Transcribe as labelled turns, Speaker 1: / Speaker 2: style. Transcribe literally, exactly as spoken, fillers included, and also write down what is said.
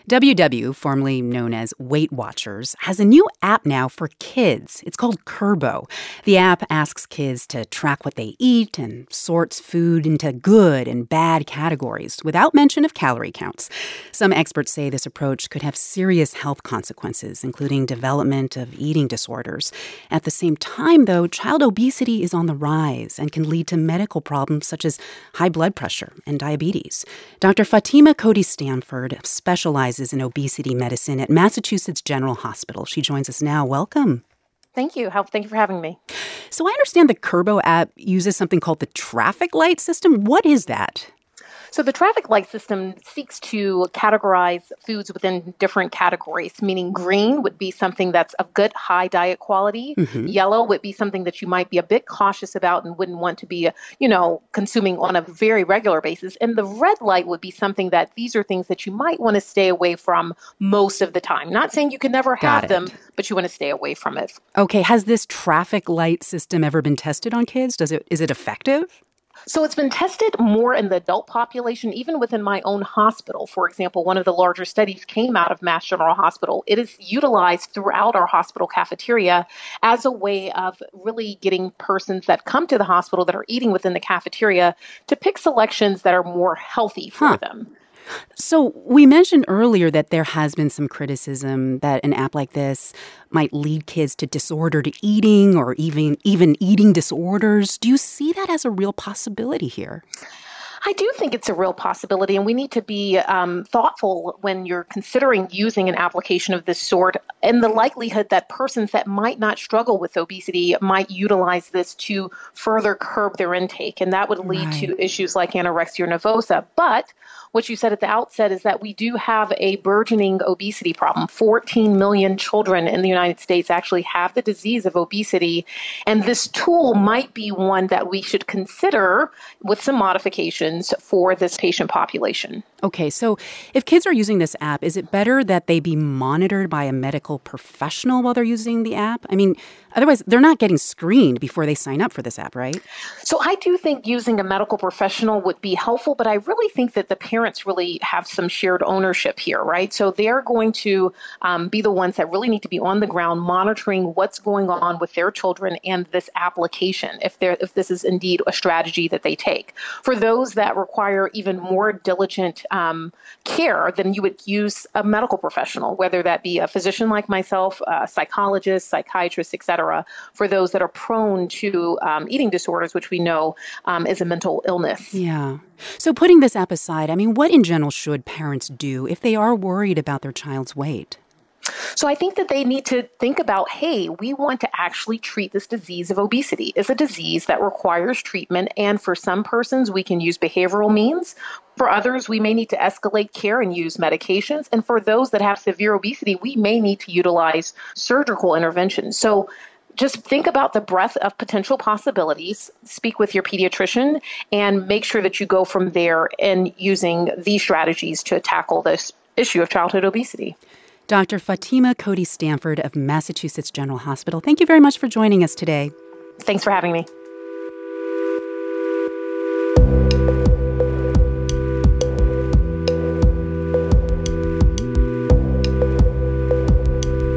Speaker 1: W W, formerly known as Weight Watchers, has a new app now for kids. It's called Kurbo. The app asks kids to track what they eat and sorts food into good and bad categories without mention of calorie counts. Some experts say this approach could have serious health consequences, including development of eating disorders. At the same time, though, child obesity is on the rise and can lead to medical problems such as high blood pressure and diabetes. Doctor Fatima Cody Stanford specializes in obesity medicine at Massachusetts General Hospital. She joins us now. Welcome.
Speaker 2: Thank you. How, thank you for having me.
Speaker 1: So I understand the Kurbo app uses something called the traffic light system. What is that?
Speaker 2: So the traffic light system seeks to categorize foods within different categories, meaning green would be something that's of good high diet quality. Mm-hmm. Yellow would be something that you might be a bit cautious about and wouldn't want to be, you know, consuming on a very regular basis. And the red light would be something that these are things that you might want to stay away from most of the time. Not saying you can never have them, but you want to stay away from it.
Speaker 1: Okay. Has this traffic light system ever been tested on kids? Does it, is it effective?
Speaker 2: So it's been tested more in the adult population, even within my own hospital. For example, one of the larger studies came out of Mass General Hospital. It is utilized throughout our hospital cafeteria as a way of really getting persons that come to the hospital that are eating within the cafeteria to pick selections that are more healthy for huh. them.
Speaker 1: So we mentioned earlier that there has been some criticism that an app like this might lead kids to disordered eating or even even eating disorders. Do you see that as a real possibility here?
Speaker 2: I do think it's a real possibility, and we need to be um, thoughtful when you're considering using an application of this sort, and the likelihood that persons that might not struggle with obesity might utilize this to further curb their intake, and that would lead right. to issues like anorexia nervosa. But what you said at the outset is that we do have a burgeoning obesity problem. fourteen million children in the United States actually have the disease of obesity, and this tool might be one that we should consider with some modifications for this patient population.
Speaker 1: Okay, so if kids are using this app, is it better that they be monitored by a medical professional while they're using the app? I mean, otherwise, they're not getting screened before they sign up for this app, right?
Speaker 2: So I do think using a medical professional would be helpful, but I really think that the parents really have some shared ownership here, right? So they're going to um, be the ones that really need to be on the ground monitoring what's going on with their children and this application, if they're, if this is indeed a strategy that they take. For those that require even more diligent um, care, then you would use a medical professional, whether that be a physician like myself, a psychologist, psychiatrist, et cetera, for those that are prone to um, eating disorders, which we know um, is a mental illness.
Speaker 1: Yeah. So putting this app aside, I mean, what in general should parents do if they are worried about their child's weight?
Speaker 2: So I think that they need to think about, hey, we want to actually treat this disease of obesity. It's a disease that requires treatment, and for some persons, we can use behavioral means. For others, we may need to escalate care and use medications. And for those that have severe obesity, we may need to utilize surgical interventions. So just think about the breadth of potential possibilities, speak with your pediatrician, and make sure that you go from there in using these strategies to tackle this issue of childhood obesity.
Speaker 1: Doctor Fatima Cody Stanford of Massachusetts General Hospital, thank you very much for joining us today.
Speaker 2: Thanks for having me.